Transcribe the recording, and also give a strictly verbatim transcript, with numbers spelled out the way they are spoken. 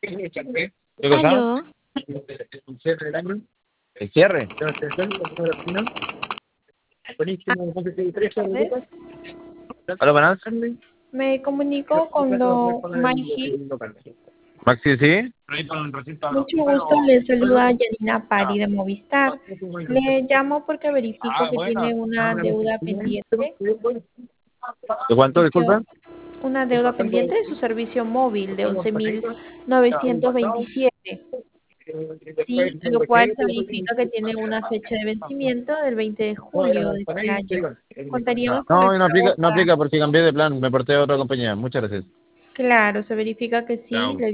¿Qué cosa? Aló, ¿El cierre? ah, tardes. ¿Aló, buenas? Me comunico con don Mikey. Maxi, ¿sí? Mucho gusto, le saluda Yanina Pari de Movistar. Le llamo porque verifico que tiene una deuda pendiente, ¿De cuánto, servicio- disculpa? una deuda pendiente de su servicio móvil de once mil novecientos veintisiete. Sí, lo cual significa que tiene una fecha de vencimiento del veinte de julio de este año. Contaríamos con el No, no pago aplica, no para... aplica porque cambié de plan, me porté a otra compañía. Muchas gracias. Claro, se verifica que sí, le